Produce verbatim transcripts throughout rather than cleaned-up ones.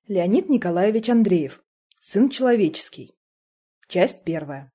Леонид Николаевич Андреев. Сын человеческий. Часть первая.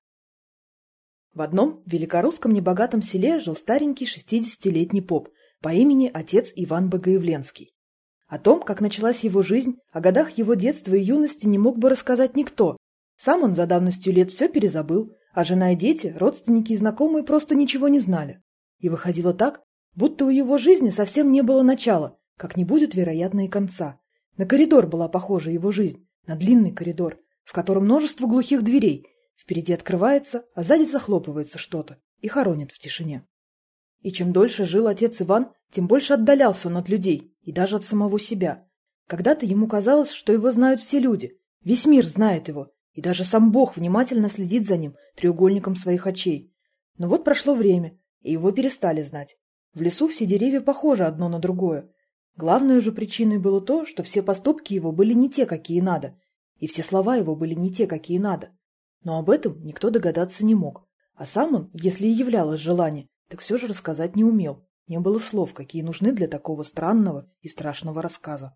В одном великорусском небогатом селе жил старенький шестидесятилетний поп по имени отец Иван Богоявленский. О том, как началась его жизнь, о годах его детства и юности не мог бы рассказать никто. Сам он за давностью лет все перезабыл, а жена и дети, родственники и знакомые просто ничего не знали. И выходило так, будто у его жизни совсем не было начала, как не будет, вероятно, и конца. На коридор была похожа его жизнь, на длинный коридор, в котором множество глухих дверей. Впереди открывается, а сзади захлопывается что-то и хоронит в тишине. И чем дольше жил отец Иван, тем больше отдалялся он от людей и даже от самого себя. Когда-то ему казалось, что его знают все люди, весь мир знает его, и даже сам Бог внимательно следит за ним треугольником своих очей. Но вот прошло время, и его перестали знать. В лесу все деревья похожи одно на другое. Главной же причиной было то, что все поступки его были не те, какие надо, и все слова его были не те, какие надо. Но об этом никто догадаться не мог, а сам он, если и являлось желание, так все же рассказать не умел, не было слов, какие нужны для такого странного и страшного рассказа.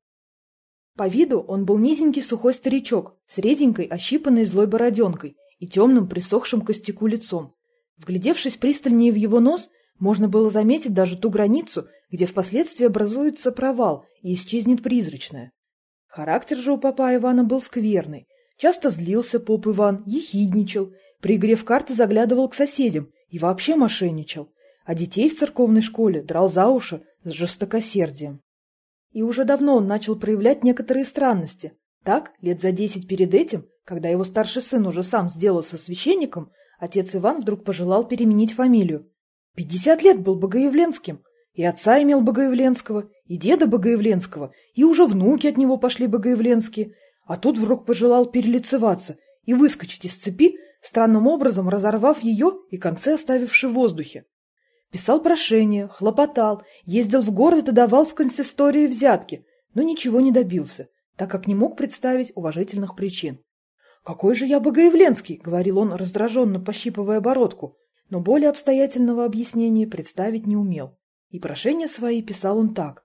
По виду он был низенький сухой старичок с реденькой, ощипанной злой бороденкой и темным присохшим к костяку лицом. Вглядевшись пристальнее в его нос, можно было заметить даже ту границу, где впоследствии образуется провал и исчезнет призрачное. Характер же у попа Ивана был скверный. Часто злился поп Иван, ехидничал, при игре в карты заглядывал к соседям и вообще мошенничал, а детей в церковной школе драл за уши с жестокосердием. И уже давно он начал проявлять некоторые странности. Так, лет за десять перед этим, когда его старший сын уже сам сделался священником, отец Иван вдруг пожелал переменить фамилию. Пятьдесят лет был Богоявленским, и отца имел Богоявленского, и деда Богоявленского, и уже внуки от него пошли Богоявленские, а тут вдруг пожелал перелицеваться и выскочить из цепи, странным образом разорвав ее и концы оставивши в воздухе. Писал прошения, хлопотал, ездил в город и давал в консистории взятки, но ничего не добился, так как не мог представить уважительных причин. «Какой же я Богоявленский!» — говорил он, раздраженно пощипывая бородку, но более обстоятельного объяснения представить не умел. И прошения свои писал он так.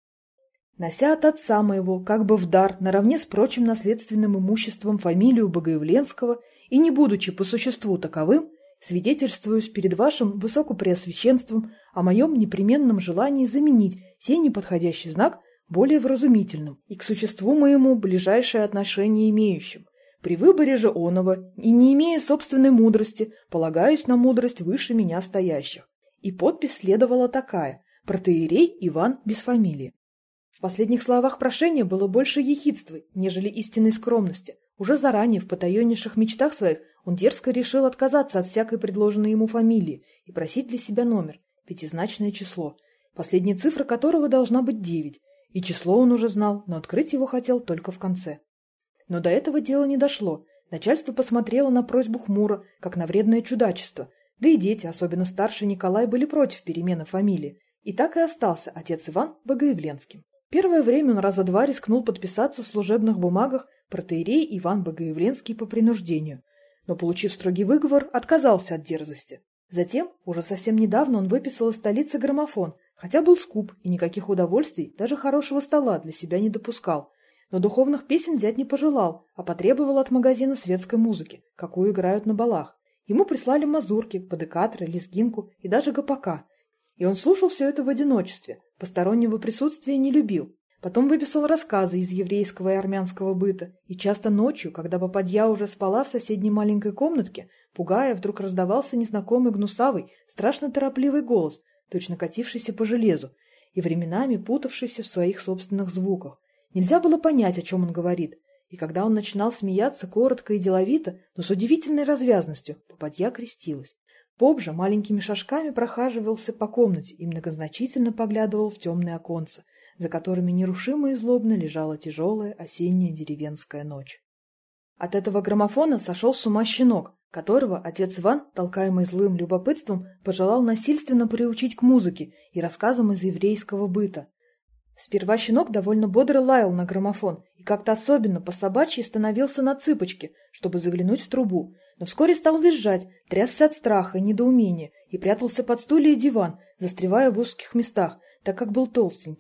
«Нося от отца моего, как бы в дар, наравне с прочим наследственным имуществом фамилию Богоявленского и не будучи по существу таковым, свидетельствуюсь перед вашим высокопреосвященством о моем непременном желании заменить сей неподходящий знак более вразумительным и к существу моему ближайшее отношение имеющим. При выборе же оного, и не имея собственной мудрости, полагаюсь на мудрость выше меня стоящих». И подпись следовала такая: протоиерей Иван без фамилии. В последних словах прошения было больше ехидства, нежели истинной скромности. Уже заранее в потаеннейших мечтах своих он дерзко решил отказаться от всякой предложенной ему фамилии и просить для себя номер, пятизначное число, последняя цифра которого должна быть девять, и число он уже знал, но открыть его хотел только в конце. Но до этого дела не дошло. Начальство посмотрело на просьбу хмуро, как на вредное чудачество, да и дети, особенно старший Николай, были против перемены фамилии, и так и остался отец Иван Богоявленским. Первое время он раза два рискнул подписаться в служебных бумагах протоиерей Иван Богоявленский по принуждению, но, получив строгий выговор, отказался от дерзости. Затем, уже совсем недавно, он выписал из столицы граммофон, хотя был скуп и никаких удовольствий, даже хорошего стола для себя не допускал, но духовных песен взять не пожелал, а потребовал от магазина светской музыки, какую играют на балах. Ему прислали мазурки, подекатры, лезгинку и даже гопака, и он слушал все это в одиночестве, постороннего присутствия не любил. Потом выписал рассказы из еврейского и армянского быта, и часто ночью, когда попадья уже спала в соседней маленькой комнатке, пугая, вдруг раздавался незнакомый гнусавый, страшно торопливый голос, точно катившийся по железу, и временами путавшийся в своих собственных звуках. Нельзя было понять, о чем он говорит, и когда он начинал смеяться коротко и деловито, но с удивительной развязностью, попадья крестилась. Поп же маленькими шажками прохаживался по комнате и многозначительно поглядывал в темные оконца, за которыми нерушимо и злобно лежала тяжелая осенняя деревенская ночь. От этого граммофона сошел с ума щенок, которого отец Иван, толкаемый злым любопытством, пожелал насильственно приучить к музыке и рассказам из еврейского быта. Сперва щенок довольно бодро лаял на граммофон и как-то особенно по-собачьи становился на цыпочки, чтобы заглянуть в трубу, но вскоре стал визжать, трясся от страха и недоумения и прятался под стулья и диван, застревая в узких местах, так как был толстенький.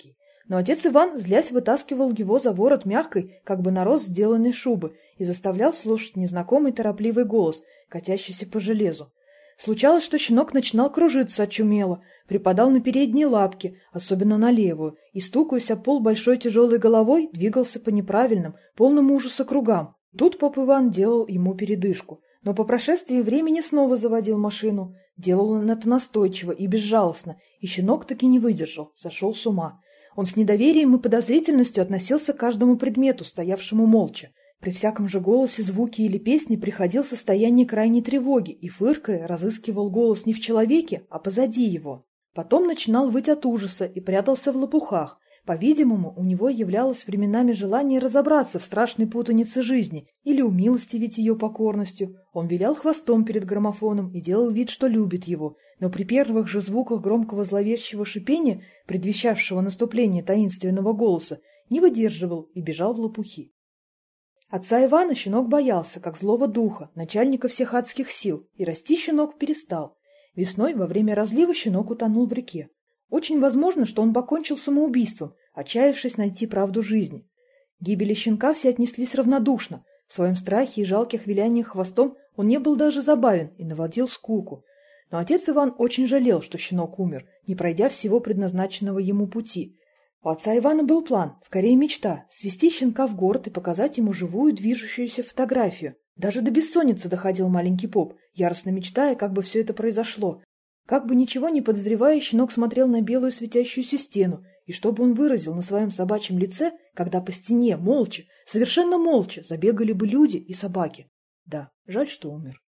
Но отец Иван, злясь, вытаскивал его за ворот мягкой, как бы нарост сделанной шубы, и заставлял слушать незнакомый торопливый голос, катящийся по железу. Случалось, что щенок начинал кружиться очумело, припадал на передние лапки, особенно на левую, и, стукаясь о пол большой тяжелой головой, двигался по неправильным, полным ужаса кругам. Тут поп Иван делал ему передышку, но по прошествии времени снова заводил машину. Делал он это настойчиво и безжалостно, и щенок таки не выдержал, сошел с ума. Он с недоверием и подозрительностью относился к каждому предмету, стоявшему молча. При всяком же голосе, звуке или песне приходил в состояние крайней тревоги и, фыркая, разыскивал голос не в человеке, а позади его. Потом начинал выть от ужаса и прятался в лопухах. По-видимому, у него являлось временами желание разобраться в страшной путанице жизни или умилостивить ее покорностью. Он вилял хвостом перед граммофоном и делал вид, что любит его, но при первых же звуках громкого зловещего шипения, предвещавшего наступление таинственного голоса, не выдерживал и бежал в лопухи. Отца Ивана щенок боялся, как злого духа, начальника всех адских сил, и расти щенок перестал. Весной, во время разлива, щенок утонул в реке. Очень возможно, что он покончил самоубийством, отчаявшись найти правду жизни. К гибели щенка все отнеслись равнодушно. В своем страхе и жалких виляниях хвостом он не был даже забавен и наводил скуку. Но отец Иван очень жалел, что щенок умер, не пройдя всего предназначенного ему пути. У отца Ивана был план, скорее мечта, свести щенка в город и показать ему живую движущуюся фотографию. Даже до бессонницы доходил маленький поп, яростно мечтая, как бы все это произошло. Как бы ничего не подозревая, щенок смотрел на белую светящуюся стену, и что бы он выразил на своем собачьем лице, когда по стене, молча, совершенно молча, забегали бы люди и собаки. Да, жаль, что умер.